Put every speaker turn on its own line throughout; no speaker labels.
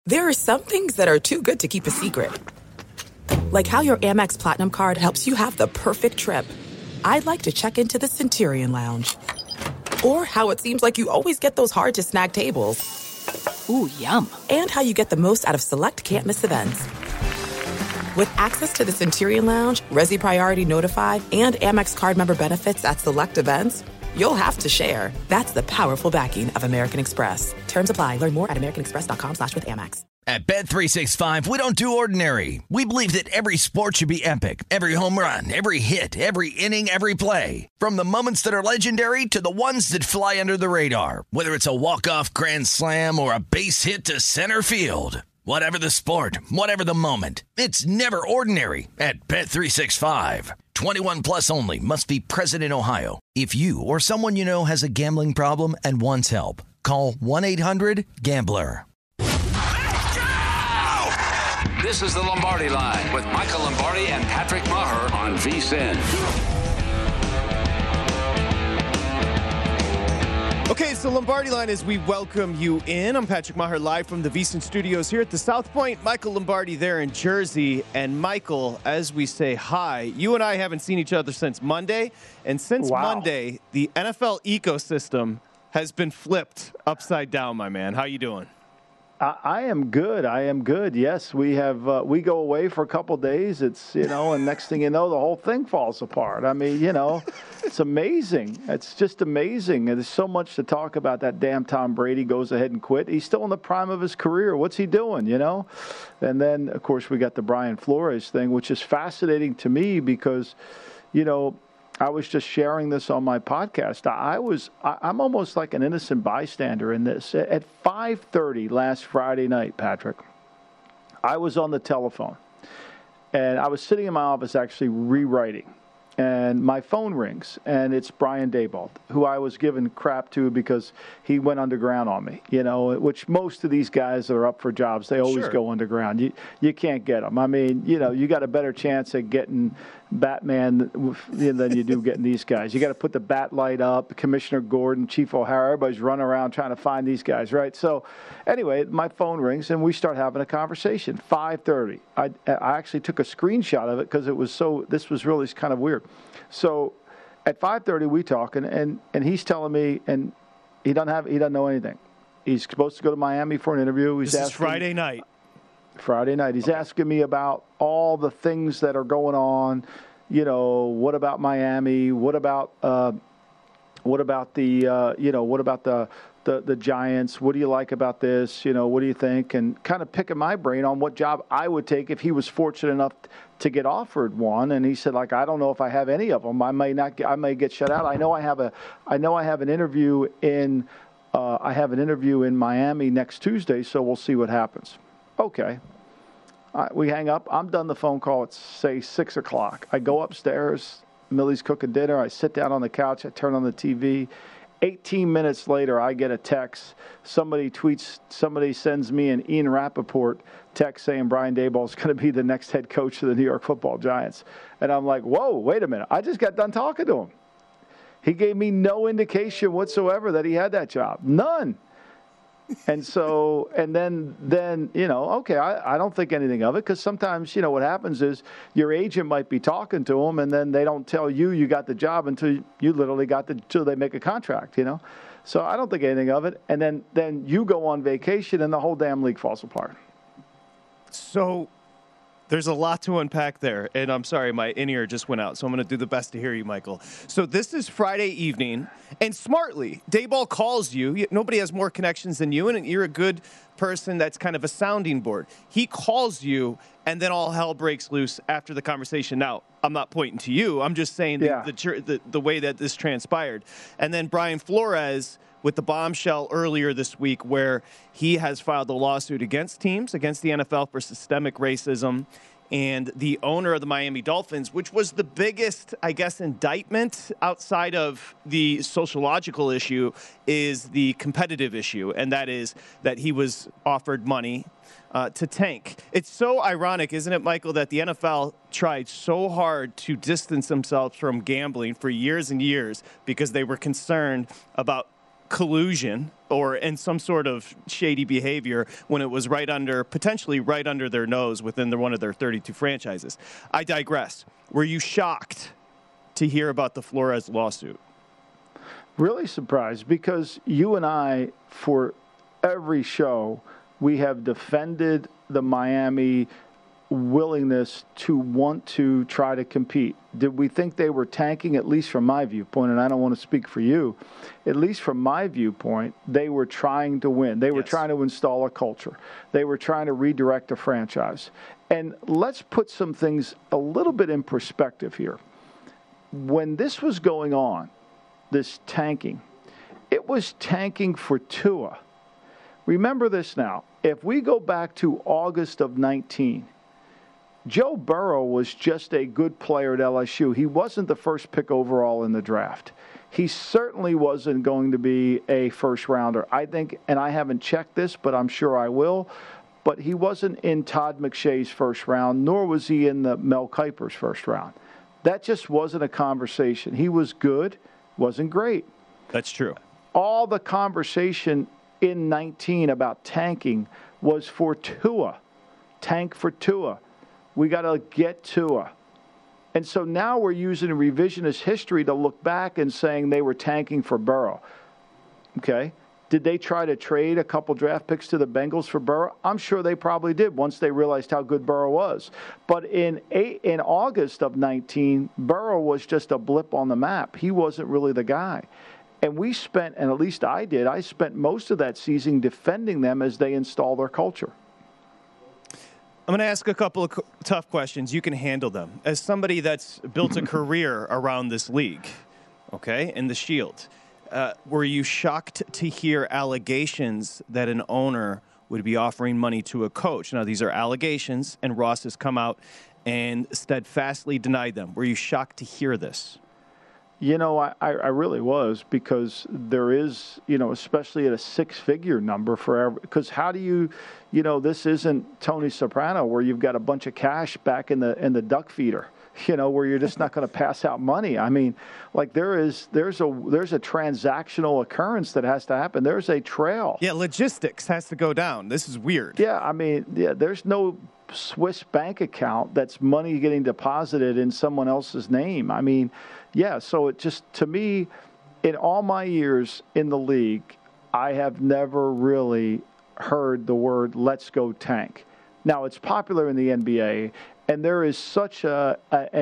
There are some things that are too good to keep a secret. Like how your Amex Platinum card helps you have the perfect trip. I'd like to check into the Centurion Lounge. Or how it seems like you always get those hard-to-snag tables.
Ooh, yum.
And how you get the most out of select can't-miss events. With access to the Centurion Lounge, Resi Priority Notified, and Amex card member benefits at select events, you'll have to share. That's the powerful backing of American Express. Terms apply. Learn more at americanexpress.com/withAmex.
At Bet365, we don't do ordinary. We believe that every sport should be epic. Every home run, every hit, every inning, every play. From the moments that are legendary to the ones that fly under the radar. Whether it's a walk-off grand slam or a base hit to center field. Whatever the sport, whatever the moment, it's never ordinary at Bet365. 21 plus only. Must be present in Ohio. If you or someone you know has a gambling problem and wants help, call 1-800-GAMBLER.
This is the Lombardi Line with Michael Lombardi and Patrick Maher on VSiN.
Okay, so Lombardi Line as we welcome you in. I'm Patrick Maher live from the VSiN studios here at the South Point. Michael Lombardi there in Jersey. And Michael, as we say hi, you and I haven't seen each other since Monday. And since Monday, the NFL ecosystem has been flipped upside down, my man. How you doing?
I am good. Yes, we have. We go away for a couple days. It's and next thing you know, the whole thing falls apart. I mean, it's amazing. It's just amazing. And there's so much to talk about. That damn Tom Brady goes ahead and quit. He's still in the prime of his career. What's he doing? And then of course we got the Brian Flores thing, which is fascinating to me because, I was just sharing this on my podcast. I'm almost like an innocent bystander in this. At 5:30 last Friday night, Patrick, I was on the telephone, and I was sitting in my office actually rewriting, and my phone rings, and it's Brian Daboll, who I was giving crap to because he went underground on me, which most of these guys that are up for jobs, they always go underground. You can't get them. I mean, you got a better chance at getting Batman than you do getting these guys. You got to put the bat light up. Commissioner Gordon, Chief O'Hara, everybody's running around trying to find these guys, right? So anyway, my phone rings, and we start having a conversation. 5:30. I actually took a screenshot of it because this was really kind of weird. So at 5:30 we talking, and he's telling me, and he doesn't know anything. He's supposed to go to Miami for an interview.
This is Friday night.
He's asking me about all the things that are going on. What about Miami? What about the Giants? What do you like about this? What do you think? And kind of picking my brain on what job I would take if he was fortunate enough to get offered one. And he said, I don't know if I have any of them. I may get shut out. I know I have an interview in Miami next Tuesday, so we'll see what happens. Okay. We hang up. I'm done the phone call at, say, 6 o'clock. I go upstairs. Millie's cooking dinner. I sit down on the couch. I turn on the TV. 18 minutes later, I get a text. Somebody sends me an Ian Rappaport text saying Brian Daboll is going to be the next head coach of the New York Football Giants. And I'm like, whoa, wait a minute. I just got done talking to him. He gave me no indication whatsoever that he had that job. None. And so, and then okay, I don't think anything of it because sometimes, what happens is your agent might be talking to them and then they don't tell you got the job until you literally until they make a contract, So I don't think anything of it. And then you go on vacation and the whole damn league falls apart.
So there's a lot to unpack there, and I'm sorry, my in-ear just went out, so I'm going to do the best to hear you, Michael. So this is Friday evening, and smartly, Daboll calls you. Nobody has more connections than you, and you're a good person that's kind of a sounding board. He calls you, and then all hell breaks loose after the conversation. Now, I'm not pointing to you. I'm just saying the way that this transpired. And then Brian Flores with the bombshell earlier this week where he has filed a lawsuit against teams, against the NFL for systemic racism, and the owner of the Miami Dolphins, which was the biggest, I guess, indictment outside of the sociological issue, is the competitive issue, and that is that he was offered money to tank. It's so ironic, isn't it, Michael, that the NFL tried so hard to distance themselves from gambling for years and years because they were concerned about collusion or in some sort of shady behavior when it was potentially right under their nose within one of their 32 franchises. I digress. Were you shocked to hear about the Flores lawsuit?
Really surprised, because you and I, for every show, we have defended the Miami willingness to want to try to compete. Did we think they were tanking? At least from my viewpoint, and I don't want to speak for you, at least from my viewpoint, they were trying to win. They were trying to install a culture. They were trying to redirect a franchise. And let's put some things a little bit in perspective here. When this was going on, this tanking, it was tanking for Tua. Remember this now. If we go back to August of 19, Joe Burrow was just a good player at LSU. He wasn't the first pick overall in the draft. He certainly wasn't going to be a first rounder. I think, and I haven't checked this, but I'm sure I will, but he wasn't in Todd McShay's first round, nor was he in the Mel Kiper's first round. That just wasn't a conversation. He was good, wasn't great.
That's true.
All the conversation in 19 about tanking was for Tua. Tank for Tua. We got to get Tua. And so now we're using revisionist history to look back and saying they were tanking for Burrow. Okay. Did they try to trade a couple draft picks to the Bengals for Burrow? I'm sure they probably did once they realized how good Burrow was. But in August of 19, Burrow was just a blip on the map. He wasn't really the guy. And we spent, and at least I did, I spent most of that season defending them as they install their culture.
I'm going to ask a couple of tough questions. You can handle them. As somebody that's built a career around this league, okay, in the Shield, were you shocked to hear allegations that an owner would be offering money to a coach? Now, these are allegations, and Ross has come out and steadfastly denied them. Were you shocked to hear this?
You know, I really was, because there is, you know, especially at a six-figure number because how do you, you know, this isn't Tony Soprano where you've got a bunch of cash back in the duck feeder, you know, where you're just not going to pass out money. I mean, like there's a transactional occurrence that has to happen. There's a trail.
Yeah, logistics has to go down. This is weird.
Yeah, I mean, there's no Swiss bank account that's money getting deposited in someone else's name. I mean, yeah, so it just, to me, in all my years in the league, I have never really heard the word "let's go tank." Now, it's popular in the NBA, and there is such an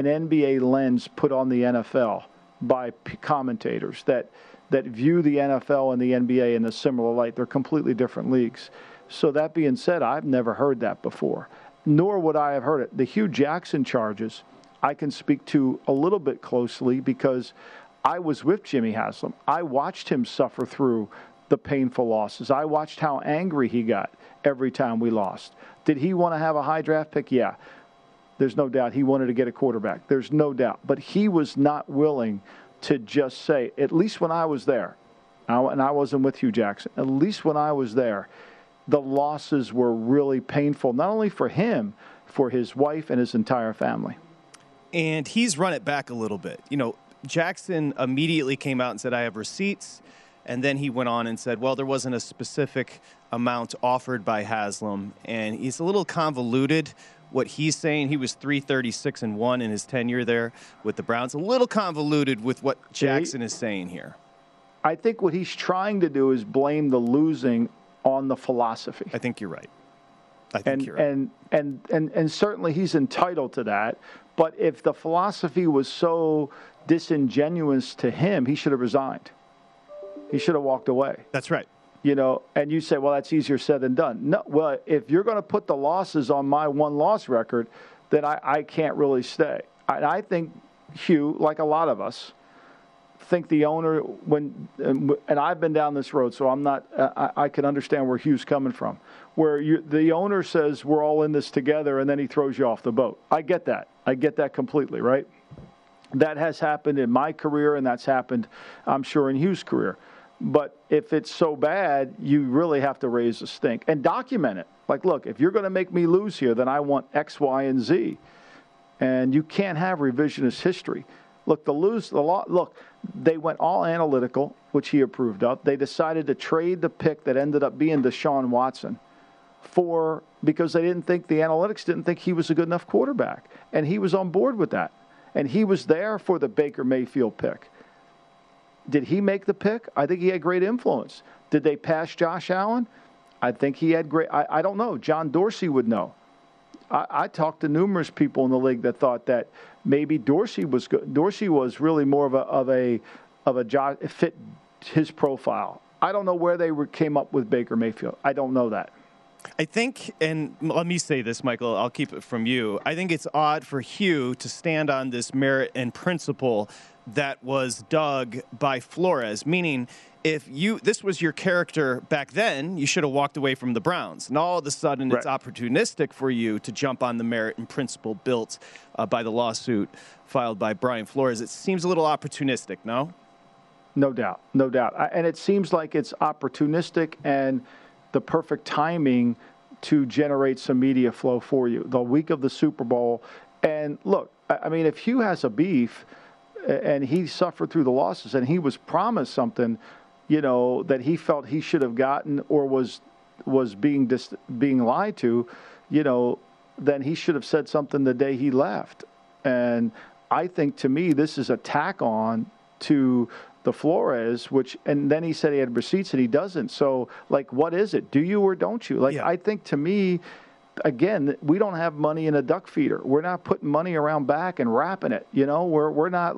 NBA lens put on the NFL by commentators that view the NFL and the NBA in a similar light. They're completely different leagues. So that being said, I've never heard that before, nor would I have heard it. The Hugh Jackson charges, I can speak to a little bit closely because I was with Jimmy Haslam. I watched him suffer through the painful losses. I watched how angry he got every time we lost. Did he want to have a high draft pick? Yeah. There's no doubt he wanted to get a quarterback. There's no doubt. But he was not willing to just say, at least when I was there, and I wasn't with Hugh Jackson, at least when I was there, the losses were really painful, not only for him, for his wife and his entire family.
And he's run it back a little bit. You know, Jackson immediately came out and said, I have receipts. And then he went on and said, well, there wasn't a specific amount offered by Haslam. And he's a little convoluted. What he's saying, he was 336-1 in his tenure there with the Browns. A little convoluted with what Jackson is saying here.
I think what he's trying to do is blame the losing on the philosophy.
I think you're right. I think you're right.
And certainly he's entitled to that. But if the philosophy was so disingenuous to him, he should have resigned. He should have walked away.
That's right.
You know, and you say, well, that's easier said than done. No, well, if you're going to put the losses on my one-loss record, then I can't really stay. I think Hugh, like a lot of us, think the owner, and I've been down this road, so I'm not, I can understand where Hugh's coming from, where the owner says we're all in this together, and then he throws you off the boat. I get that. I get that completely, right? That has happened in my career, and that's happened, I'm sure, in Hugh's career. But if it's so bad, you really have to raise a stink and document it. Like, look, if you're going to make me lose here, then I want X, Y, and Z. And you can't have revisionist history. Look, they went all analytical, which he approved of. They decided to trade the pick that ended up being Deshaun Watson because the analytics didn't think he was a good enough quarterback. And he was on board with that. And he was there for the Baker Mayfield pick. Did he make the pick? I think he had great influence. Did they pass Josh Allen? I think he had great. I don't know. John Dorsey would know. I talked to numerous people in the league that thought that maybe Dorsey was good. Dorsey was really more of a fit his profile. I don't know where they came up with Baker Mayfield. I don't know that.
I think, and let me say this, Michael, I'll keep it from you. I think it's odd for Hugh to stand on this merit and principle that was dug by Flores, meaning if this was your character back then, you should have walked away from the Browns. And all of a sudden, It's opportunistic for you to jump on the merit and principle built by the lawsuit filed by Brian Flores. It seems a little opportunistic, no?
No doubt. And it seems like it's opportunistic and the perfect timing to generate some media flow for you. The week of the Super Bowl. And look, I mean, if Hugh has a beef and he suffered through the losses and he was promised something, that he felt he should have gotten or was being lied to, then he should have said something the day he left. And I think, to me, this is a tack on to the Flores, and then he said he had receipts and he doesn't. So, what is it? Do you or don't you? I think, to me, again, we don't have money in a duck feeder. We're not putting money around back and wrapping it. We're not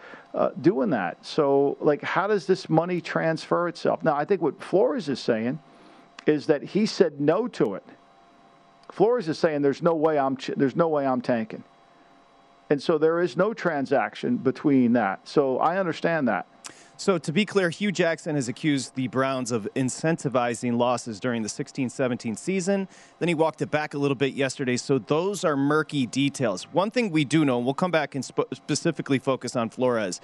doing that. So, how does this money transfer itself? Now, I think what Flores is saying is that he said no to it. Flores is saying there's no way I'm tanking, and so there is no transaction between that. So I understand that.
So to be clear, Hugh Jackson has accused the Browns of incentivizing losses during the 16-17 season. Then he walked it back a little bit yesterday. So those are murky details. One thing we do know, and we'll come back and specifically focus on Flores,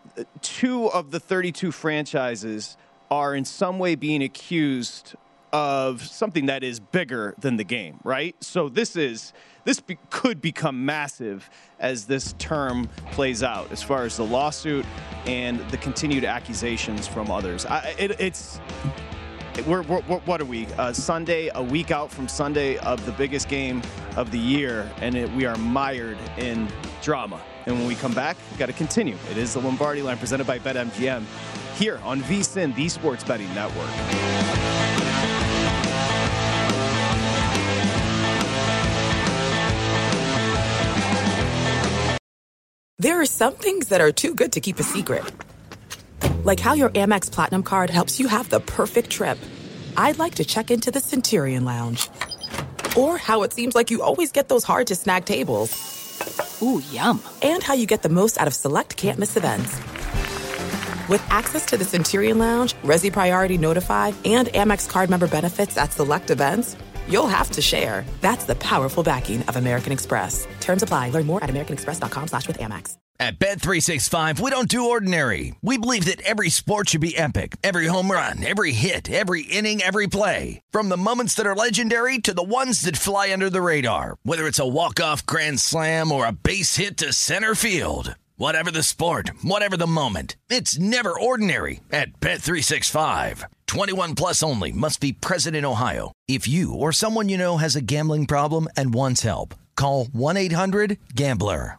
2 of the 32 franchises are in some way being accused of something that is bigger than the game, right? So this could become massive as this term plays out, as far as the lawsuit and the continued accusations from others. What are we? Sunday, a week out from Sunday of the biggest game of the year, and we are mired in drama. And when we come back, we've got to continue. It is the Lombardi Line presented by BetMGM here on VSiN, the Sports Betting Network.
There are some things that are too good to keep a secret. Like how your Amex Platinum card helps you have the perfect trip. I'd like to check into the Centurion Lounge. Or how it seems like you always get those hard-to-snag tables.
Ooh, yum.
And how you get the most out of select can't-miss events. With access to the Centurion Lounge, Resi Priority Notified, and Amex card member benefits at select events, you'll have to share. That's the powerful backing of American Express. Terms apply. Learn more at americanexpress.com/withAmex.
At Bet365, we don't do ordinary. We believe that every sport should be epic. Every home run, every hit, every inning, every play. From the moments that are legendary to the ones that fly under the radar. Whether it's a walk-off grand slam or a base hit to center field. Whatever the sport, whatever the moment, it's never ordinary at Bet365. 21 plus only. Must be present in Ohio. If you or someone you know has a gambling problem and wants help, call 1-800-GAMBLER.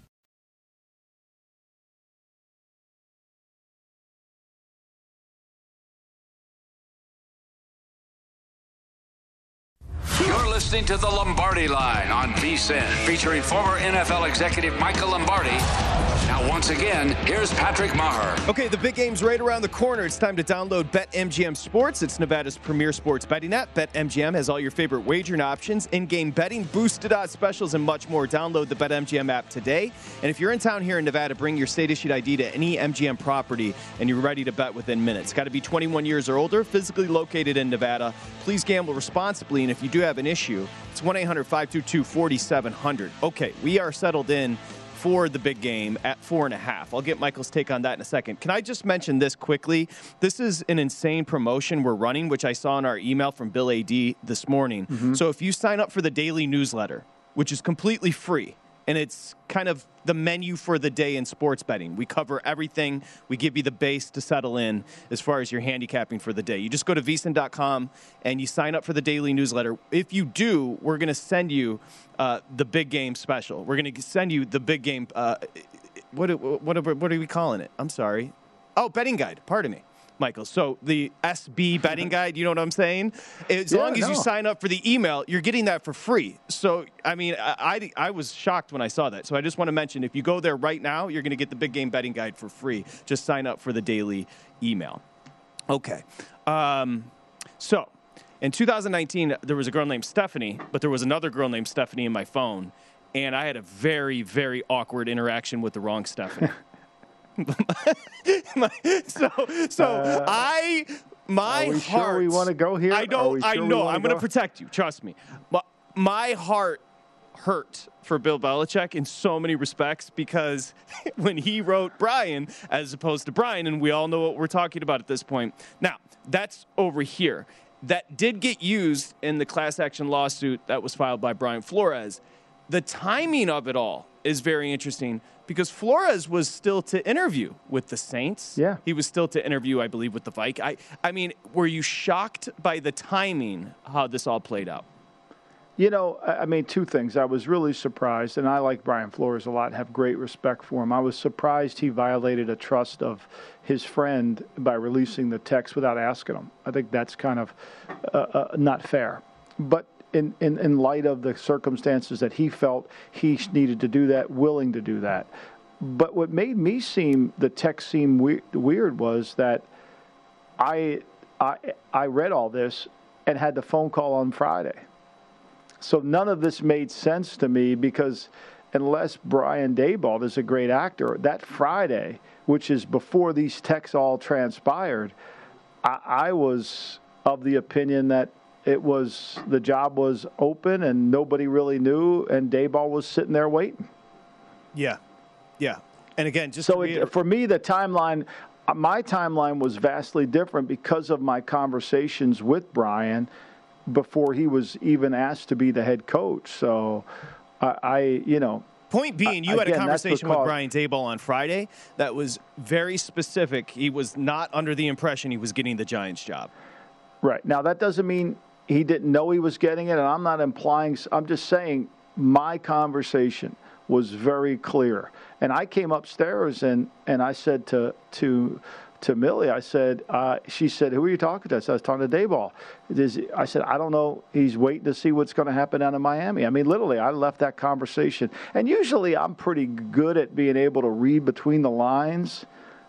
You're listening to the Lombardi Line on VSiN, featuring former NFL executive Michael Lombardi. Now, once again, here's Patrick Maher.
Okay, the big game's right around the corner. It's time to download BetMGM Sports. It's Nevada's premier sports betting app. BetMGM has all your favorite wagering options, in-game betting, boosted odds specials, and much more. Download the BetMGM app today. And if you're in town here in Nevada, bring your state-issued ID to any MGM property, and you're ready to bet within minutes. Got to be 21 years or older, physically located in Nevada. Please gamble responsibly, and if you do have an issue, it's 1-800-522-4700. Okay, we are settled in for the big game at 4.5. I'll get Michael's take on that in a second. Can I just mention this quickly? This is an insane promotion we're running, which I saw in our email from Bill A.D. this morning. Mm-hmm. So if you sign up for the daily newsletter, which is completely free, and it's kind of the menu for the day in sports betting. We cover everything. We give you the base to settle in as far as your handicapping for the day. You just go to vsin.com and you sign up for the daily newsletter. If you do, we're going to send you the big game special. We're going to send you the big game. What are we calling it? I'm sorry. Oh, betting guide. Pardon me, Michael. So the SB betting guide, you know what I'm saying? As long as you sign up for the email, you're getting that for free. So, I mean, I was shocked when I saw that. So I just want to mention, if you go there right now, you're going to get the big game betting guide for free. Just sign up for the daily email. Okay. So in 2019, there was a girl named Stephanie, but there was another girl named Stephanie in my phone. And I had a very, very awkward interaction with the wrong Stephanie. My heart.
Sure we want to go here?
I know. I'm going to protect you. Trust me. My heart hurt for Bill Belichick in so many respects because when he wrote Brian as opposed to Brian, and we all know what we're talking about at this point. Now, that's over here. That did get used in the class action lawsuit that was filed by Brian Flores. The timing of it all is very interesting because Flores was still to interview with the Saints.
Yeah.
He was still to interview, I believe, with the Vikings. I mean, were you shocked by the timing, how this all played out?
You know, I mean, two things. I was really surprised, and I like Brian Flores a lot, have great respect for him. I was surprised he violated a trust of his friend by releasing the text without asking him. I think that's kind of not fair. But in light of the circumstances that he felt he needed to do that, willing to do that. But what made me the text seem weird was that I read all this and had the phone call on Friday. So none of this made sense to me because unless Brian Daboll is a great actor, that Friday, which is before these texts all transpired, I was of the opinion that the job was open and nobody really knew, and Daboll was sitting there waiting.
Yeah. And again,
for me, the timeline, my timeline was vastly different because of my conversations with Brian before he was even asked to be the head coach. So
Point being, you had a conversation with Brian Daboll on Friday that was very specific. He was not under the impression he was getting the Giants job.
Right. Now, that doesn't mean he didn't know he was getting it, and I'm not implying – I'm just saying my conversation was very clear. And I came upstairs and I said to Millie, I said, she said, who are you talking to? I said, I was talking to Daboll. I said, I don't know. He's waiting to see what's going to happen down in Miami. I mean, literally, I left that conversation. And usually I'm pretty good at being able to read between the lines,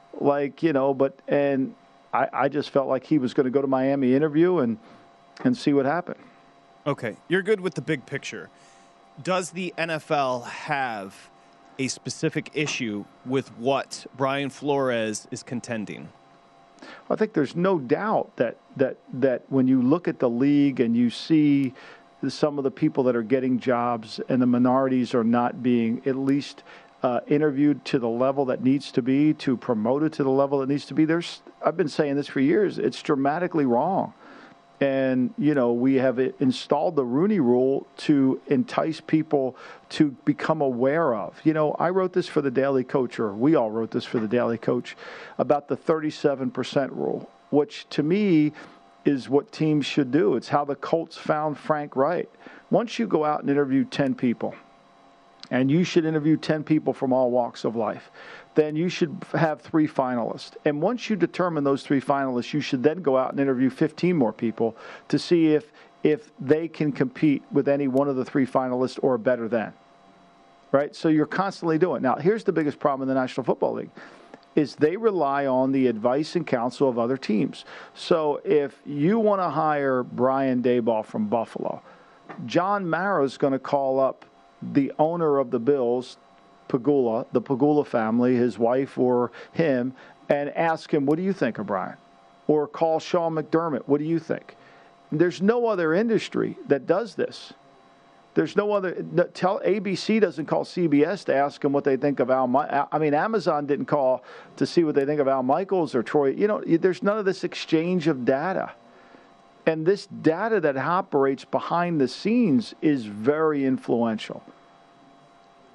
and I just felt like he was going to go to Miami, interview, and see what happened.
Okay. You're good with the big picture. Does the NFL have a specific issue with what Brian Flores is contending?
I think there's no doubt that when you look at the league and you see some of the people that are getting jobs and the minorities are not being at least interviewed to the level that needs to be, to promoted to the level that needs to be, I've been saying this for years, it's dramatically wrong. And, we have installed the Rooney Rule to entice people to become aware of. I wrote this for the Daily Coach, or we all wrote this for the Daily Coach, about the 37% rule, which to me is what teams should do. It's how the Colts found Frank Wright. Once you go out and interview 10 people, and you should interview 10 people from all walks of life, then you should have 3 finalists. And once you determine those 3 finalists, you should then go out and interview 15 more people to see if they can compete with any one of the 3 finalists or better than. Right? So you're constantly doing it. Now, here's the biggest problem in the National Football League is they rely on the advice and counsel of other teams. So if you want to hire Brian Daboll from Buffalo, John Mara's going to call up the owner of the Bills, Pagula, the Pagula family, his wife or him, and ask him, what do you think of Brian? Or call Sean McDermott, what do you think? There's no other industry that does this. There's no other. ABC doesn't call CBS to ask them what they think of Amazon didn't call to see what they think of Al Michaels or Troy. There's none of this exchange of data. And this data that operates behind the scenes is very influential.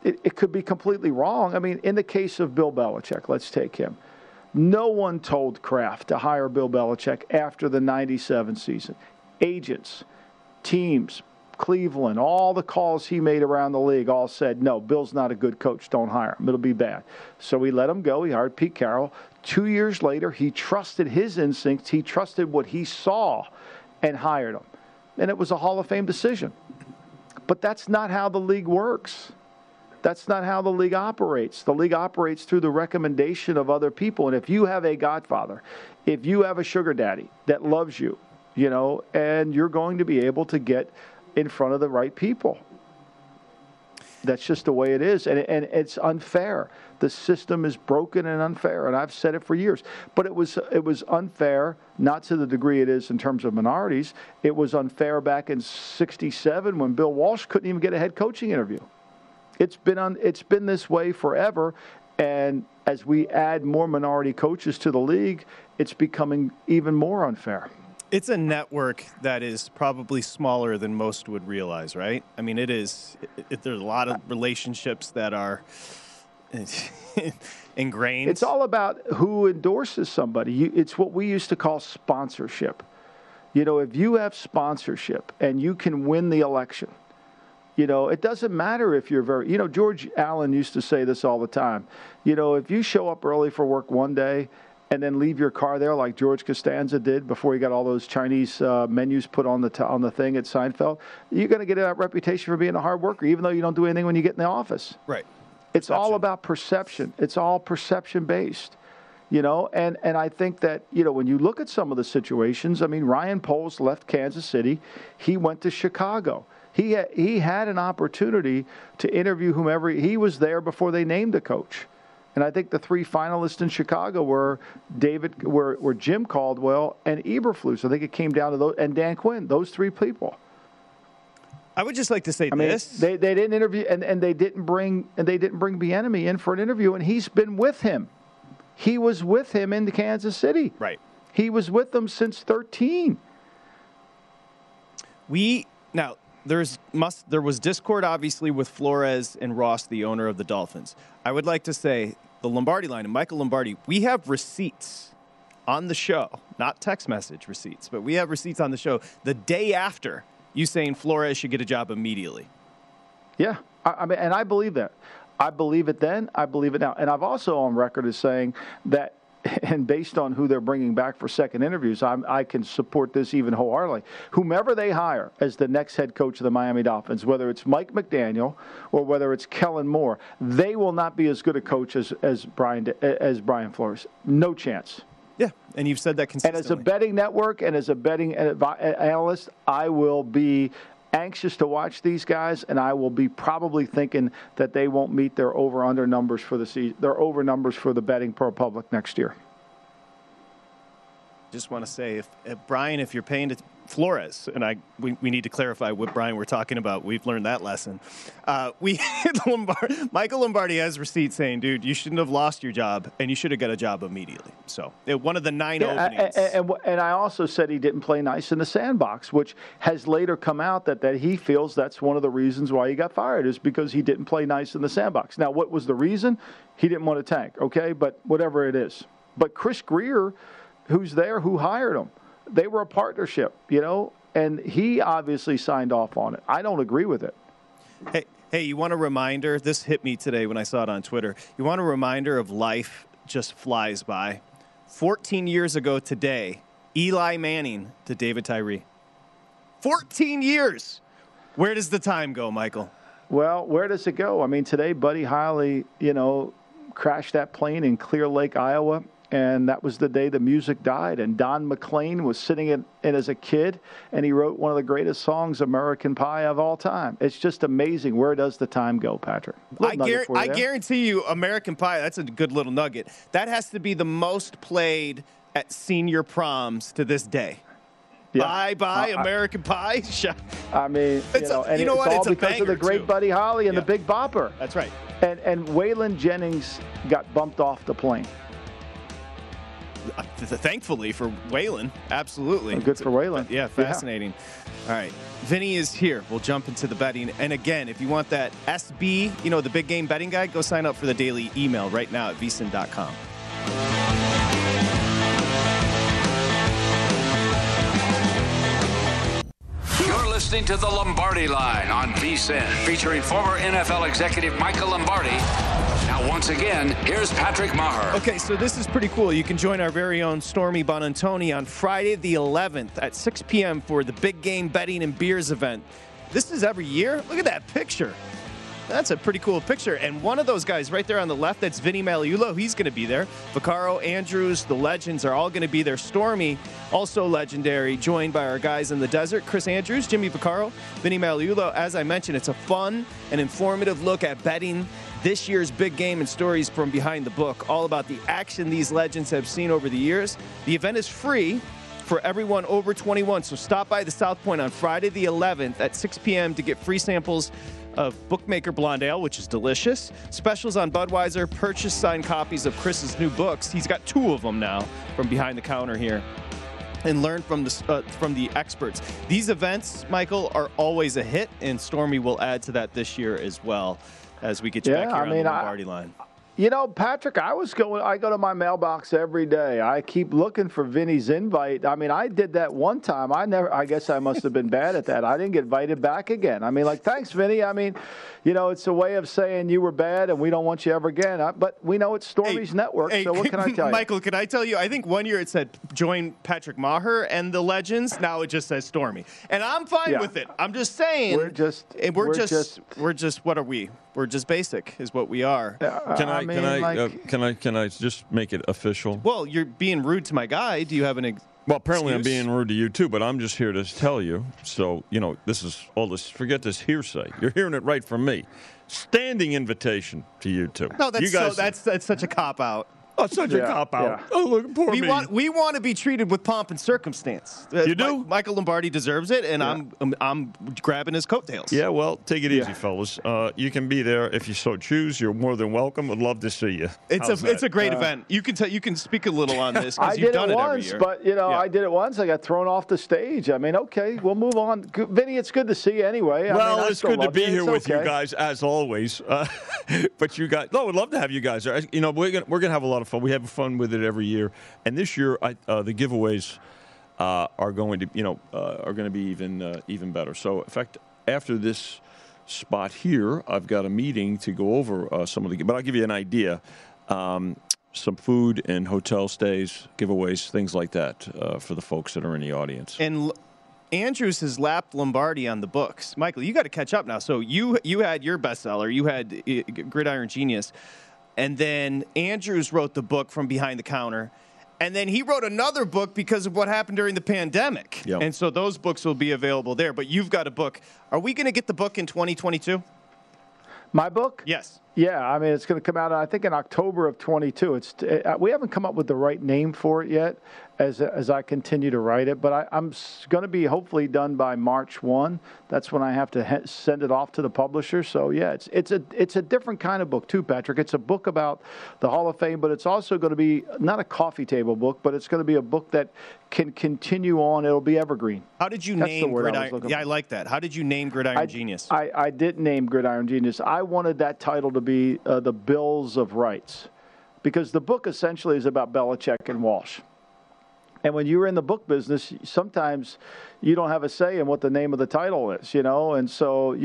it could be completely wrong. I mean, in the case of Bill Belichick, let's take him. No one told Kraft to hire Bill Belichick after the 97 season. Agents, teams, Cleveland, all the calls he made around the league all said, no, Bill's not a good coach. Don't hire him. It'll be bad. So he let him go. He hired Pete Carroll. 2 years later, he trusted his instincts. He trusted what he saw and hired him. And it was a Hall of Fame decision. But that's not how the league works. That's not how the league operates. The league operates through the recommendation of other people. And if you have a godfather, if you have a sugar daddy that loves you, and you're going to be able to get in front of the right people. That's just the way it is. And it's unfair. The system is broken and unfair. And I've said it for years. But it was unfair, not to the degree it is in terms of minorities. It was unfair back in '67 when Bill Walsh couldn't even get a head coaching interview. It's been this way forever. And as we add more minority coaches to the league, it's becoming even more unfair.
It's a network that is probably smaller than most would realize, right? I mean, it is. There's a lot of relationships that are ingrained.
It's all about who endorses somebody. It's what we used to call sponsorship. If you have sponsorship and you can win the election, it doesn't matter if you're very, George Allen used to say this all the time. If you show up early for work one day and then leave your car there like George Costanza did before he got all those Chinese menus put on the thing at Seinfeld, you're going to get a reputation for being a hard worker, even though you don't do anything when you get in the office.
Right.
It's all about perception. It's all perception-based, And I think that, when you look at some of the situations, I mean, Ryan Poles left Kansas City. He went to Chicago. He had an opportunity to interview whomever. He was there before they named a coach. And I think the three finalists in Chicago were Jim Caldwell and Eberflus. I think it came down to those, and Dan Quinn, those three people.
I would just like to say this.
They didn't interview and they didn't bring Bieniemy in for an interview, and he's been with him. He was with him in Kansas City.
Right.
He was with them since 2013.
There was discord, obviously, with Flores and Ross, the owner of the Dolphins. I would like to say the Lombardi line and Michael Lombardi, we have receipts on the show, not text message receipts, but we have receipts on the show the day after you saying Flores should get a job immediately.
Yeah, I mean, and I believe that. I believe it then. I believe it now. And I've also on record as saying that, and based on who they're bringing back for second interviews, I can support this even wholeheartedly. Whomever they hire as the next head coach of the Miami Dolphins, whether it's Mike McDaniel or whether it's Kellen Moore, they will not be as good a coach as Brian Flores. No chance.
Yeah, and you've said that consistently.
And as a betting network and as a betting analyst, I will be anxious to watch these guys, and I will be probably thinking that they won't meet their over-under numbers for the season, their over numbers for the betting per public next year.
Just want to say, if Brian, if you're paying to Flores, and we need to clarify what Brian we're talking about. We've learned that lesson. Michael Lombardi has receipts saying, dude, you shouldn't have lost your job, and you should have got a job immediately. So one of the 9 openings.
And I also said he didn't play nice in the sandbox, which has later come out that he feels that's one of the reasons why he got fired is because he didn't play nice in the sandbox. Now, what was the reason? He didn't want to tank, okay? But whatever it is. But Chris Greer, who's there, who hired him, they were a partnership, and he obviously signed off on it. I don't agree with it.
Hey, you want a reminder? This hit me today when I saw it on Twitter. You want a reminder of life just flies by? 14 years ago today, Eli Manning to David Tyree. 14 years! Where does the time go, Michael?
Well, where does it go? I mean, today, Buddy Hiley, crashed that plane in Clear Lake, Iowa. And that was the day the music died. And Don McLean was sitting in as a kid, and he wrote one of the greatest songs, American Pie, of all time. It's just amazing. Where does the time go, Patrick?
I guarantee you, American Pie, that's a good little nugget. That has to be the most played at senior proms to this day. Yeah. Bye, American Pie.
I mean, it's all because of the great Buddy Holly and the Big Bopper.
That's right.
And Waylon Jennings got bumped off the plane.
thankfully for Waylon, absolutely.
Good for Waylon.
Yeah, fascinating. Yeah. All right, Vinny is here. We'll jump into the betting. And again, if you want that SB, the big game betting guide, go sign up for the daily email right now at vsin.com.
You're listening to the Lombardi Line on VSiN, featuring former NFL executive Michael Lombardi. Now, once again, here's Patrick Maher.
Okay, so this is pretty cool. You can join our very own Stormy Bonantoni on Friday the 11th at 6 p.m. for the Big Game Betting and Beers event. This is every year. Look at that picture. That's a pretty cool picture. And one of those guys right there on the left, that's Vinny Magliulo. He's going to be there. Vaccaro, Andrews, the legends are all going to be there. Stormy, also legendary, joined by our guys in the desert, Chris Andrews, Jimmy Vaccaro, Vinny Magliulo. As I mentioned, it's a fun and informative look at betting this year's big game and stories from behind the book, all about the action these legends have seen over the years. The event is free for everyone over 21, so stop by the South Point on Friday the 11th at 6 p.m. to get free samples of Bookmaker Blonde Ale, which is delicious. Specials on Budweiser. Purchase signed copies of Chris's new books. He's got 2 of them now from behind the counter here. And learn from the experts. These events, Michael, are always a hit, and Stormy will add to that this year as well as we get you back here on the Lombardi Line.
Patrick, I go to my mailbox every day. I keep looking for Vinny's invite. I did that one time. I guess I must have been bad at that. I didn't get invited back again. Thanks, Vinny. It's a way of saying you were bad and we don't want you ever again. But we know it's Stormy's network, so what can I tell you?
Michael, can I tell you, I think one year it said join Patrick Maher and the legends. Now it just says Stormy. And I'm fine with it. I'm just saying. We're just what are we? We're just basic is what we are.
Can I just make it official?
Well, you're being rude to my guy. Do you have an
Well, apparently
excuse?
I'm being rude to you too, but I'm just here to tell you. So, this is all this. Forget this hearsay. You're hearing it right from me. Standing invitation to you two.
No, that's such a cop out.
Oh, such a cop-out. Yeah. Oh, look, poor me.
We want to be treated with pomp and circumstance.
You do?
Michael Lombardi deserves it, and I'm grabbing his coattails.
Yeah, well, take it easy, fellas. You can be there if you so choose. You're more than welcome. Would love to see you.
It's a great event. You can speak a little on this because you've done it every year.
But I did it once. I got thrown off the stage. Okay, we'll move on. Vinny, it's good to see you anyway.
Well, it's good to be here with you guys as always. But you guys, we'd love to have you guys there. We're gonna have a lot of fun. We have fun with it every year, and this year the giveaways are going to be even better. So, in fact, after this spot here, I've got a meeting to go over some of the. But I'll give you an idea: some food and hotel stays, giveaways, things like that for the folks that are in the audience.
And Andrews has lapped Lombardi on the books. Michael, you got to catch up now. So you had your bestseller. You had Gridiron Genius. And then Andrews wrote the book From Behind the Counter. And then he wrote another book because of what happened during the pandemic. Yep. And so those books will be available there. But you've got a book. Are we going to get the book in 2022?
My book?
Yes.
Yeah, it's going to come out, I think, in October of 22. We haven't come up with the right name for it yet as I continue to write it, but I'm going to be hopefully done by March 1. That's when I have to send it off to the publisher. So, yeah, it's a different kind of book, too, Patrick. It's a book about the Hall of Fame, but it's also going to be not a coffee table book, but it's going to be a book that can continue on. It'll be evergreen.
How did you name Gridiron? Yeah, I like that. How did you name Gridiron Genius?
I didn't name Gridiron Genius. I wanted that title to be the Bills of Rights, because the book essentially is about Belichick and Walsh. And when you're in the book business, sometimes you don't have a say in what the name of the title is, And so,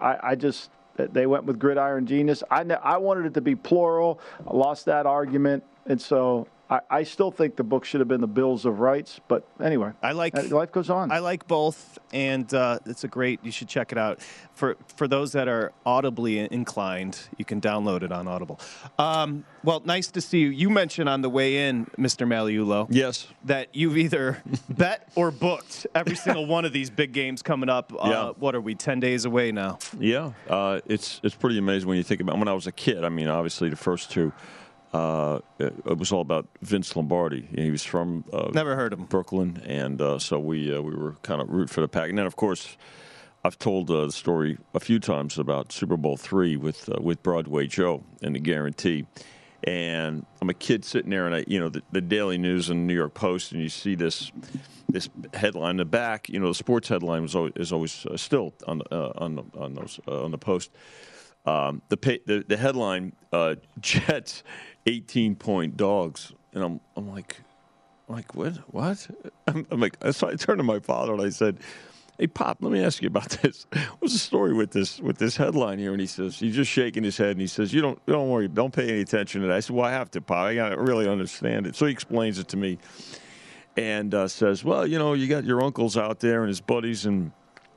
they went with Gridiron Genius. I wanted it to be plural. I lost that argument. And so I still think the book should have been the Bills of Rights. But anyway, life goes on.
I like both, and it's you should check it out. For those that are audibly inclined, you can download it on Audible. Well, nice to see you. You mentioned on the way in, Mr. Magliulo,
yes,
that you've either bet or booked every single one of these big games coming up. What are we, 10 days away now?
Yeah, it's pretty amazing when you think about it. When I was a kid, obviously the first two, it was all about Vince Lombardi. He was from
never heard of him.
Brooklyn, and so we were kind of root for the Pack. And then, of course, I've told the story a few times about Super Bowl III with Broadway Joe and the guarantee. And I'm a kid sitting there, and the Daily News and New York Post, and you see this headline in the back. The sports headline is always still on the Post. The headline: Jets 18-point dogs, and I'm like what? I'm like, so I turned to my father and I said, "Hey, Pop, let me ask you about this. What's the story with this headline here?" And he says, he's just shaking his head, and he says, don't worry, don't pay any attention to that. I said, "Well, I have to, Pop. I got to really understand it." So he explains it to me, and says, "Well, you got your uncles out there and his buddies in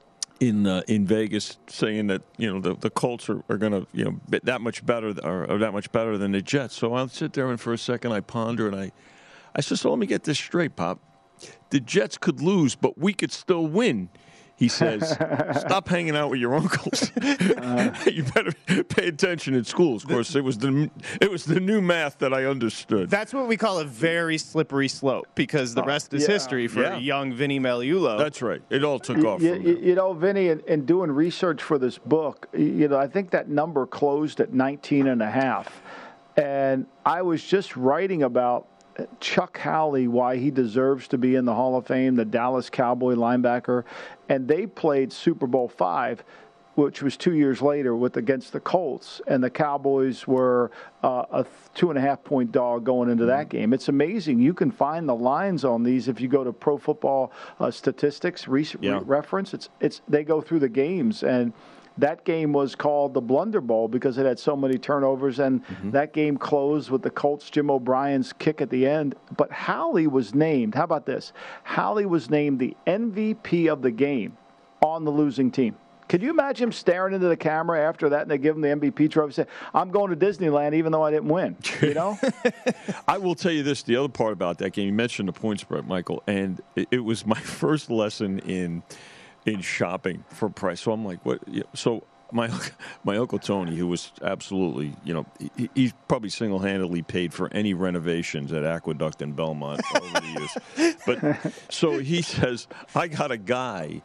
Vegas saying that the Colts are going to that much better than the Jets." So I'll sit there and for a second I ponder, and I said, "So let me get this straight, Pop. The Jets could lose, but we could still win." He says, "Stop hanging out with your uncles. You better pay attention in school." Of course, it was the new math that I understood.
That's what we call a very slippery slope, because the rest is history for young Vinny Magliulo.
That's right. It all took off from there.
Vinny, in doing research for this book, I think that number closed at 19.5. And I was just writing about Chuck Howley, why he deserves to be in the Hall of Fame, the Dallas Cowboy linebacker, and they played Super Bowl V, which was 2 years later against the Colts, and the Cowboys were a 2.5-point dog going into that game. It's amazing. You can find the lines on these if you go to Pro Football Statistics reference. They go through the games, and that game was called the Blunder Bowl because it had so many turnovers, and that game closed with the Colts' Jim O'Brien's kick at the end. But Howley was named, how about this? Howley was named the MVP of the game on the losing team. Could you imagine him staring into the camera after that, and they give him the MVP trophy and say, "I'm going to Disneyland even though I didn't win"?
I will tell you this, the other part about that game, you mentioned the point spread, Michael, and it was my first lesson in shopping for price. So I'm like, what? So my Uncle Tony, who was absolutely, he's probably single-handedly paid for any renovations at Aqueduct and Belmont over the years. But so he says, I got a guy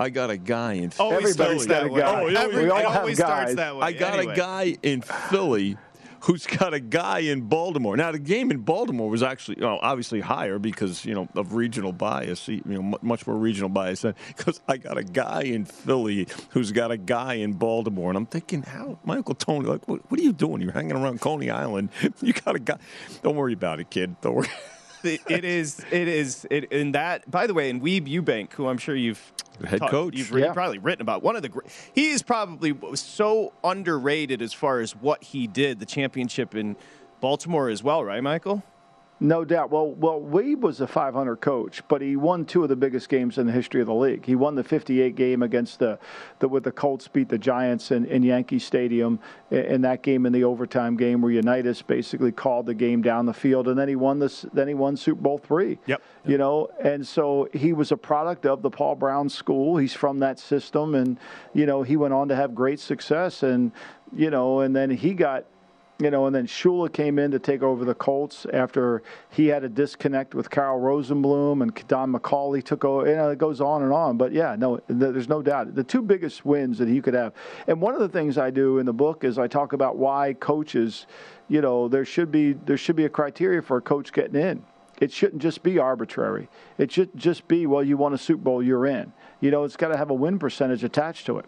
in Philly.
Everybody's got a guy.
We all have
always
guys.
Starts that way.
I got a guy in Philly who's got a guy in Baltimore. Now, the game in Baltimore was actually, obviously higher because, of regional bias, much more regional bias. Because I got a guy in Philly who's got a guy in Baltimore. And I'm thinking, my Uncle Tony, like, what are you doing? You're hanging around Coney Island. You got a guy. Don't worry about it, kid. Don't worry.
It is. In that, by the way, in Weeb Eubank, who I'm sure you've
head coach.
You've probably written about. He is probably so underrated as far as what he did, the championship in Baltimore as well, right, Michael?
No doubt. Well, Weeb was a 500 coach, but he won two of the biggest games in the history of the league. He won the 58 game against with the Colts beat the Giants in Yankee Stadium in that game, in the overtime game where Unitas basically called the game down the field, and then he won Super Bowl III.
Yep.
And so he was a product of the Paul Brown school. He's from that system, and he went on to have great success, and then he got. And then Shula came in to take over the Colts after he had a disconnect with Carl Rosenblum, and Don McCauley took over. It goes on and on. But, there's no doubt. The two biggest wins that he could have. And one of the things I do in the book is I talk about why coaches, there should be a criteria for a coach getting in. It shouldn't just be arbitrary. It should just be, you won a Super Bowl, you're in. It's got to have a win percentage attached to it.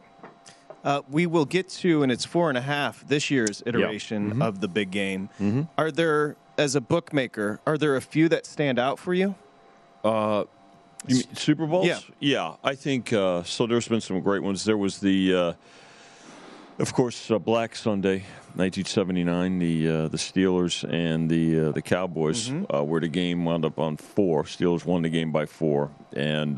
We will get to, and it's 4.5 this year's iteration of the big game. Mm-hmm. Are there, as a bookmaker, a few that stand out for you?
You mean Super Bowls? Yeah. I think so. There's been some great ones. There was the, of course, Black Sunday, 1979. The Steelers and the Cowboys, where the game wound up on 4. Steelers won the game by 4, and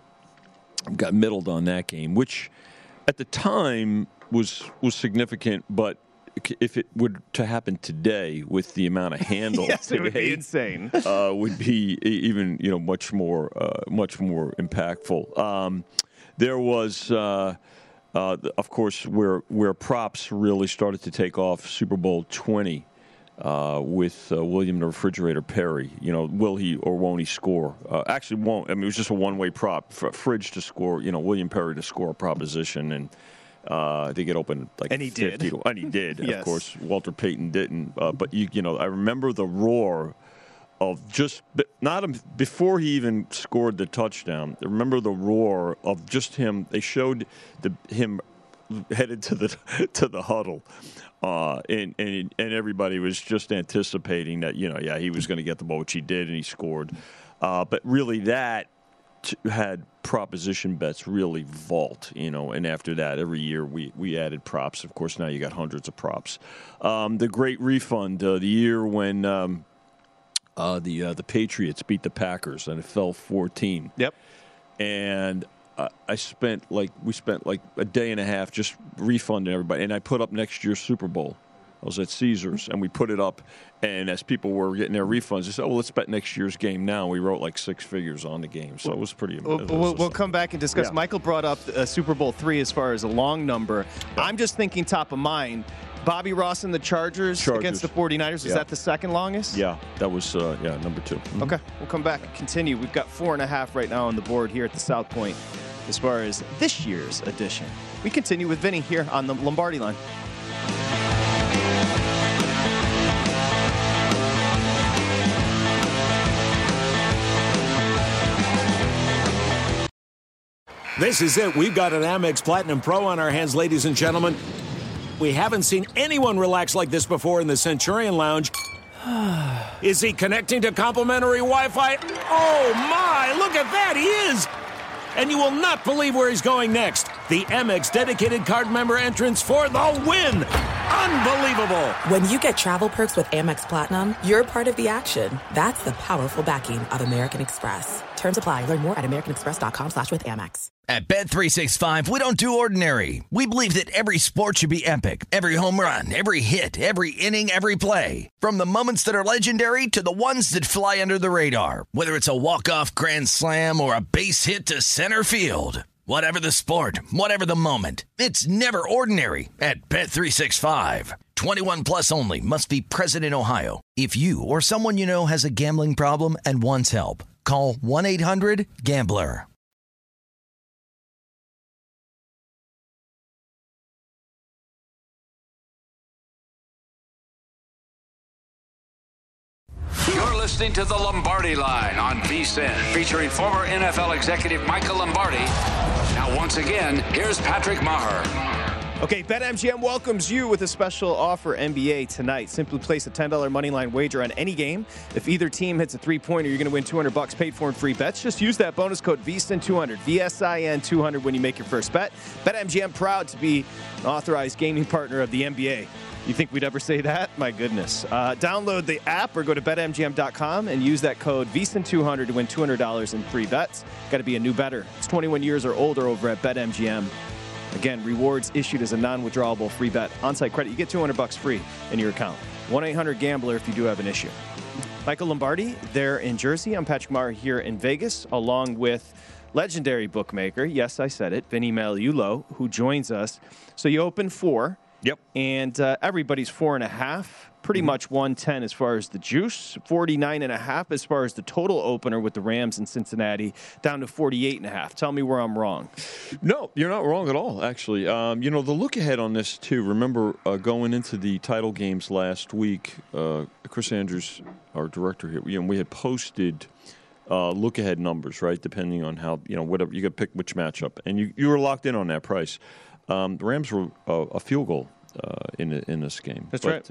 got middled on that game, which at the time was significant, but if it were to happen today with the amount of handle,
yes, it would be insane.
Would be even much more impactful. There was, of course, where props really started to take off. Super Bowl 20 with William the Refrigerator Perry. Will he or won't he score? Actually, won't. I mean, it was just a one-way prop. Fridge to score. William Perry to score a proposition, and They get open like
and he
50
did.
And he did.
Yes.
Of course, Walter Payton didn't. But I remember the roar of just not before he even scored the touchdown. I remember the roar of just him. They showed him headed to the huddle, and everybody was just anticipating that he was going to get the ball, which he did, and he scored. But really, that had proposition bets really vault, and after that, every year we added props. Of course, now you got hundreds of props. The great refund, the year when the Patriots beat the Packers and it fell 14.
Yep.
And we spent like a day and a half just refunding everybody, and I put up next year's Super Bowl. I was at Caesars, and we put it up, and as people were getting their refunds, they said, let's bet next year's game now. We wrote like 6 figures on the game, so it was pretty amazing.
We'll come back and discuss. Yeah. Michael brought up Super Bowl III as far as a long number. Yeah. I'm just thinking top of mind, Bobby Ross and the Chargers. Against the 49ers. Was that the second longest?
Yeah, that was, number 2. Mm-hmm.
Okay, we'll come back and continue. We've got 4.5 right now on the board here at the South Point as far as this year's edition. We continue with Vinny here on the Lombardi Line.
This is it. We've got an Amex Platinum Pro on our hands, ladies and gentlemen. We haven't seen anyone relax like this before in the Centurion Lounge. Is he connecting to complimentary Wi-Fi? Oh, my! Look at that! He is! And you will not believe where he's going next. The Amex dedicated card member entrance for the win! Unbelievable!
When you get travel perks with Amex Platinum, you're part of the action. That's the powerful backing of American Express. Terms apply. Learn more at americanexpress.com/withAmex.
At Bet365, we don't do ordinary. We believe that every sport should be epic. Every home run, every hit, every inning, every play. From the moments that are legendary to the ones that fly under the radar. Whether it's a walk-off grand slam or a base hit to center field. Whatever the sport, whatever the moment, it's never ordinary at Bet365. 21 plus only. Must be present in Ohio. If you or someone you know has a gambling problem and wants help, call 1-800-GAMBLER.
You're listening to the Lombardi Line on VSiN, featuring former NFL executive Michael Lombardi. Now, once again, here's Patrick Maher.
Okay, BetMGM welcomes you with a special offer NBA tonight. Simply place a $10 moneyline wager on any game. If either team hits a three-pointer, you're going to win $200 paid for in free bets. Just use that bonus code VSIN200, VSIN200 when you make your first bet. BetMGM proud to be an authorized gaming partner of the NBA. You think we'd ever say that? My goodness. Download the app or go to BetMGM.com and use that code VSIN200 to win $200 in free bets. Got to be a new bettor. It's 21 years or older over at BetMGM. Again, rewards issued as a non-withdrawable free bet. On-site credit, you get $200 free in your account. 1-800-GAMBLER if you do have an issue. Michael Lombardi there in Jersey. I'm Patrick Maher here in Vegas, along with legendary bookmaker, yes, I said it, Vinny Magliulo, who joins us. So you open 4.
Yep.
And everybody's 4.5. Pretty much 110 as far as the juice, 49.5 as far as the total opener with the Rams in Cincinnati, down to 48.5. Tell me where I'm wrong.
No, you're not wrong at all, actually. The look ahead on this, too, remember going into the title games last week, Chris Andrews, our director here, we had posted look ahead numbers, right, depending on how, whatever, you got to pick which matchup. And you were locked in on that price. The Rams were a field goal in this game.
That's right.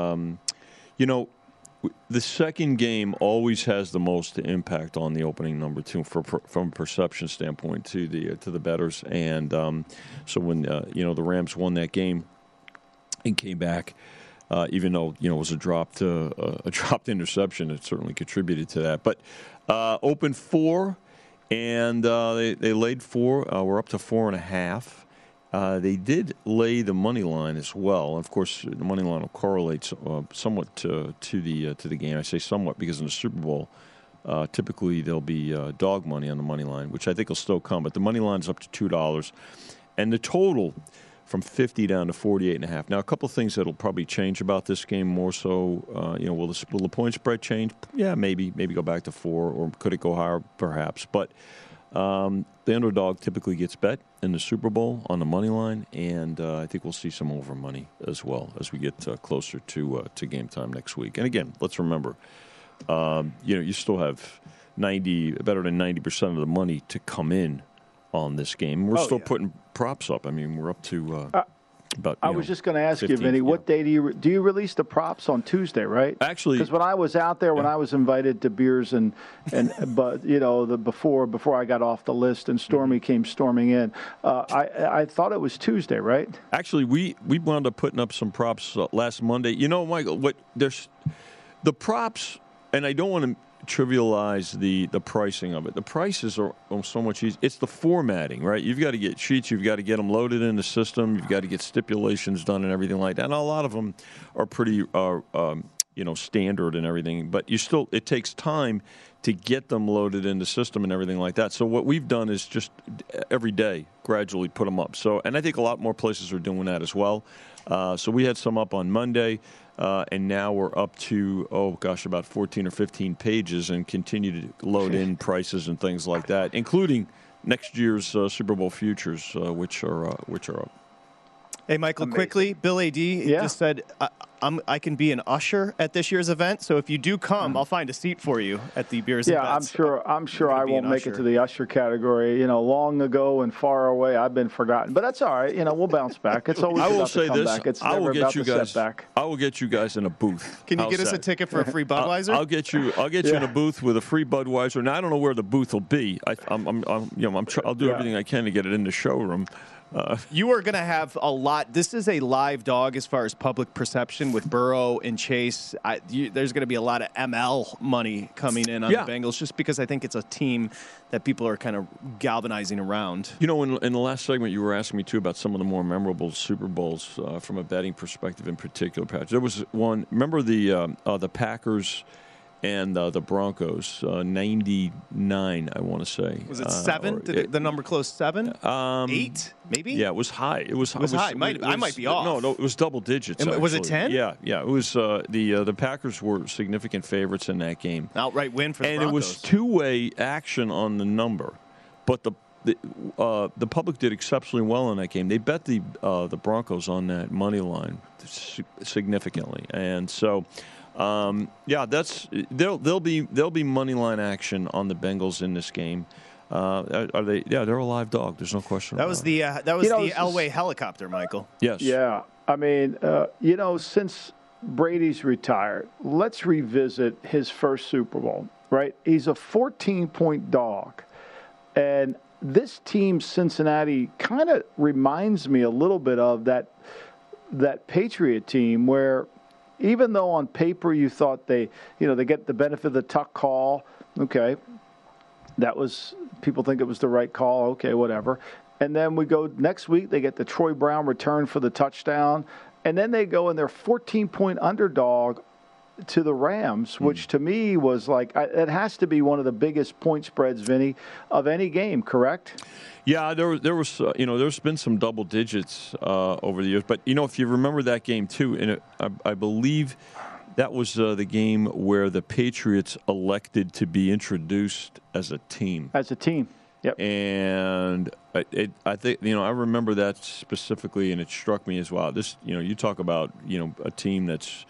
The second game always has the most impact on the opening number, too, from a perception standpoint to the bettors. And so when the Rams won that game and came back, even though it was a dropped interception, it certainly contributed to that. But open 4, and they laid 4. We're up to 4.5. They did lay the money line as well. Of course, the money line will correlate somewhat to the game. I say somewhat because in the Super Bowl, typically there'll be dog money on the money line, which I think will still come. But the money line is up to $2, and the total from 50 down to 48.5. Now, a couple of things that'll probably change about this game more so. Will the point spread change? Yeah, maybe go back to 4, or could it go higher? Perhaps, but. The underdog typically gets bet in the Super Bowl on the money line, and I think we'll see some over money as well as we get closer to game time next week. And again, let's remember, you still have better than 90% of the money to come in on this game. We're still putting props up. I mean, we're up to about.
I was just going to ask 15, you, Vinny, what day do you release the props on Tuesday, right?
Actually,
because when I was out there, when I was invited to beers but before I got off the list and Stormy came storming in, I thought it was Tuesday, right?
Actually, we wound up putting up some props last Monday. You know, Michael, there's the props, and I don't want to trivialize the pricing of it. The prices are so much easier. It's the formatting, right? You've got to get sheets. You've got to get them loaded in the system. You've got to get stipulations done and everything like that. And a lot of them are pretty, standard and everything. But it takes time to get them loaded in the system and everything like that. So what we've done is just every day gradually put them up. So, and I think a lot more places are doing that as well. So we had some up on Monday. And now we're up to, about 14 or 15 pages and continue to load in prices and things like that, including next year's Super Bowl futures, which are up.
Hey, Michael,
Amazing.
Quickly, Bill A.D. just said, I can be an usher at this year's event, so if you do come, I'll find a seat for you at the Beers event.
Yeah, I'm sure I won't make it to the usher category. Long ago and far away, I've been forgotten. But that's all right. We'll bounce back. It's always about the comeback. It's never about the setback.
I will get you guys in a booth.
Can you get us a ticket for a free Budweiser?
I'll get you in a booth with a free Budweiser. Now, I don't know where the booth will be. I'll do everything I can to get it in the showroom.
You are going to have a lot. This is a live dog as far as public perception with Burrow and Chase. There's going to be a lot of ML money coming in on the Bengals just because I think it's a team that people are kind of galvanizing around.
In the last segment, you were asking me, too, about some of the more memorable Super Bowls from a betting perspective in particular, Patrick. There was one. Remember the Packers and the Broncos, 99, I want to say.
Was it 7? Did the number close 7? 8, maybe?
Yeah, it was high. It was
high. I might be off.
No, it was double digits.
Was it 10?
Yeah. It was the Packers were significant favorites in that game.
Outright win for the Broncos.
And it was two-way action on the number, but the public did exceptionally well in that game. They bet the Broncos on that money line significantly, and so. There'll be money line action on the Bengals in this game. Are they? Yeah, they're a live dog. There's no question.
That was the Elway helicopter, Michael.
Yes.
Yeah. I mean, since Brady's retired, let's revisit his first Super Bowl. Right? He's a 14-point dog, and this team, Cincinnati, kind of reminds me a little bit of that Patriot team where. Even though on paper you thought they get the benefit of the tuck call, okay, people think it was the right call, okay, whatever. And then we go next week, they get the Troy Brown return for the touchdown, and then they go in their 14-point underdog to the Rams, which to me was it has to be one of the biggest point spreads, Vinny, of any game, correct?
Yeah, there was there's been some double digits over the years, but if you remember that game too, and I believe that was the game where the Patriots elected to be introduced as a team.
As a team, yep.
And I think I remember that specifically, and it struck me as wow. This you talk about a team that's.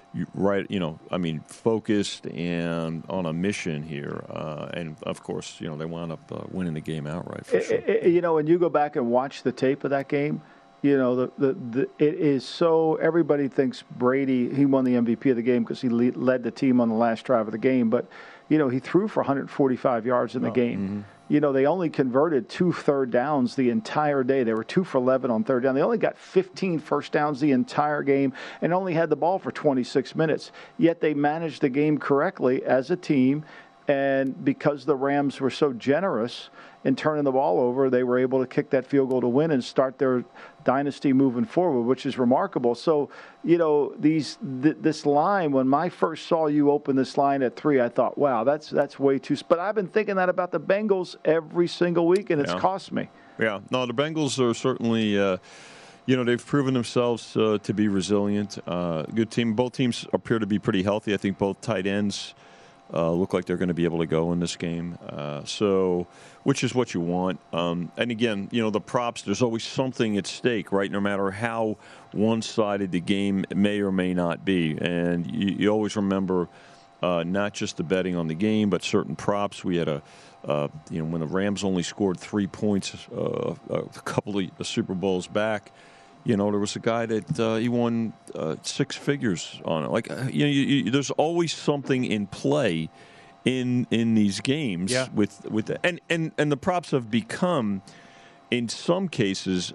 Focused and on a mission here. And, of course, they wound up winning the game outright for sure.
When you go back and watch the tape of that game, it is so – everybody thinks Brady, he won the MVP of the game because he led the team on the last drive of the game. But, he threw for 145 yards in the game. Mm-hmm. They only converted 2 third downs the entire day. They were 2 for 11 on third down. They only got 15 first downs the entire game and only had the ball for 26 minutes. Yet they managed the game correctly as a team. And because the Rams were so generous in turning the ball over, they were able to kick that field goal to win and start their dynasty moving forward, which is remarkable. So, this line, when I first saw you open this line at 3, I thought, wow, that's way too. But I've been thinking that about the Bengals every single week, and it's cost me.
Yeah. No, the Bengals are certainly they've proven themselves to be resilient. Good team. Both teams appear to be pretty healthy. I think both tight ends look like they're going to be able to go in this game. So, which is what you want. And again, the props, there's always something at stake, right? No matter how one-sided the game may or may not be. And you always remember not just the betting on the game, but certain props. We had when the Rams only scored 3 points a couple of Super Bowls back, there was a guy that he won 6 figures on it. Like, there's always something in play in these games with the, and the props have become, in some cases,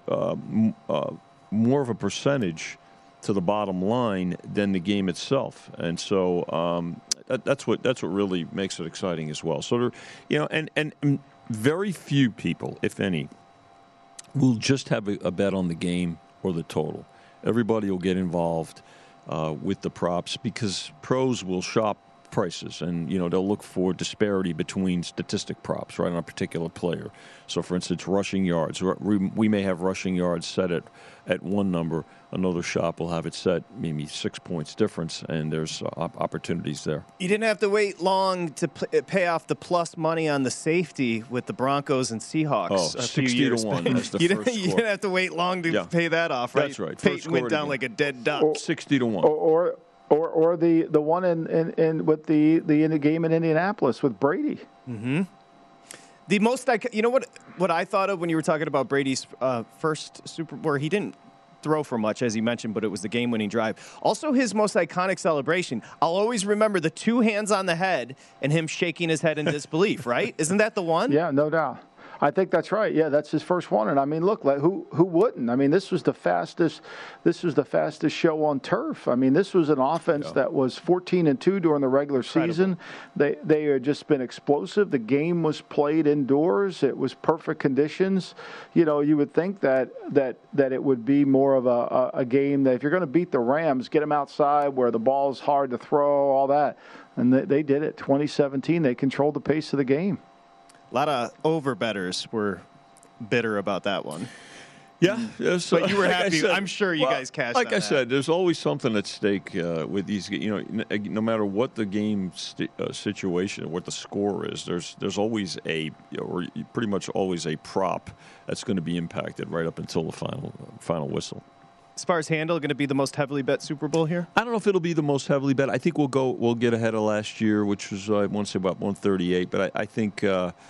more of a percentage to the bottom line than the game itself, and so that's what really makes it exciting as well. So, and very few people, if any, will just have a bet on the game or the total. Everybody will get involved with the props because pros will shop prices, and they'll look for disparity between statistic props right on a particular player. So, for instance, rushing yards. We may have rushing yards set at one number. Another shop will have it set maybe 6 points difference, and there's opportunities there.
You didn't have to wait long to pay off the plus money on the safety with the Broncos and Seahawks a few years
60-1.
back.
That's the first score.
You didn't have to wait long to pay that off, right?
That's right.
Peyton went down like a dead duck.
60-1.
Or the one in with the game in Indianapolis with Brady.
Mm-hmm. The most what I thought of when you were talking about Brady's first Super Bowl, he didn't throw for much, as he mentioned, but it was the game-winning drive. Also, his most iconic celebration. I'll always remember the 2 hands on the head and him shaking his head in disbelief. Right? Isn't that the one?
Yeah, no doubt. I think that's right. Yeah, that's his first one. And I mean, look, who wouldn't? I mean, this was the fastest show on turf. I mean, this was an offense that was 14-2 during the regular season. They had just been explosive. The game was played indoors. It was perfect conditions. You would think that it would be more of a game that if you're going to beat the Rams, get them outside where the ball's hard to throw, all that. And they did it. 2017, they controlled the pace of the game.
A lot of over-bettors were bitter about that one.
Yeah. So,
but you were happy.
Said,
I'm sure you guys cashed
Like
on
I
that.
said, there's always something at stake with these. No matter what the game situation, what the score is, there's always or pretty much always a prop that's going to be impacted right up until the final whistle.
As far as handle, going to be the most heavily bet Super Bowl here?
I don't know if it'll be the most heavily bet. I think we'll get ahead of last year, which was I want to say about 138. But I think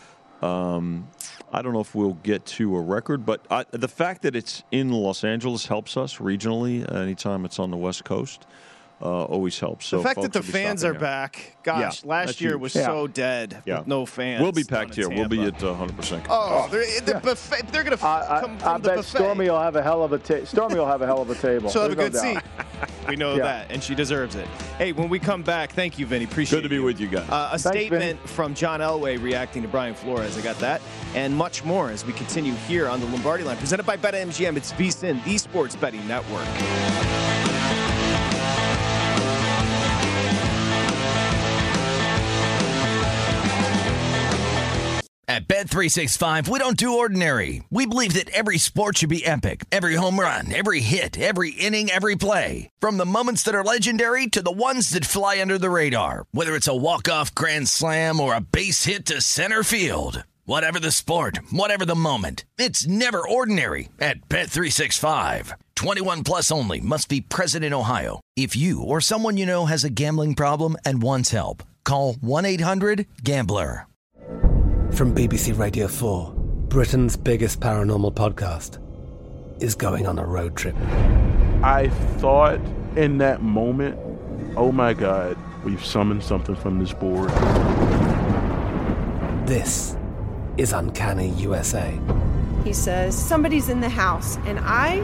I don't know if we'll get to a record. But the fact that it's in Los Angeles helps us regionally. Anytime it's on the West Coast, always helps. So
the fact that the fans are back, gosh, last year was so dead with no fans.
We'll be packed here. We'll be at 100%.
Oh, they're going to come from
I
the
bet
buffet.
Stormy will have a hell of a table.
She'll have a good seat. We know that, and she deserves it. Hey, when we come back, thank you, Vinny. Appreciate it.
Good to be with you guys.
Thanks, statement from John Elway reacting to Brian Flores. I got that. And much more as we continue here on the Lombardi Line. Presented by BetMGM. It's VSiN, the Sports Betting Network.
At Bet365, we don't do ordinary. We believe that every sport should be epic. Every home run, every hit, every inning, every play. From the moments that are legendary to the ones that fly under the radar. Whether it's a walk-off grand slam or a base hit to center field. Whatever the sport, whatever the moment. It's never ordinary at Bet365. 21 plus only. Must be present in Ohio. If you or someone you know has a gambling problem and wants help, call 1-800-GAMBLER.
From BBC Radio 4, Britain's biggest paranormal podcast is going on a road trip.
I thought in that moment, oh my God, we've summoned something from this board.
This is Uncanny USA.
He says, somebody's in the house, and I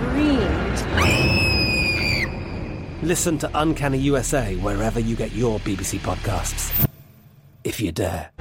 screamed.
Listen to Uncanny USA wherever you get your BBC podcasts, if you dare.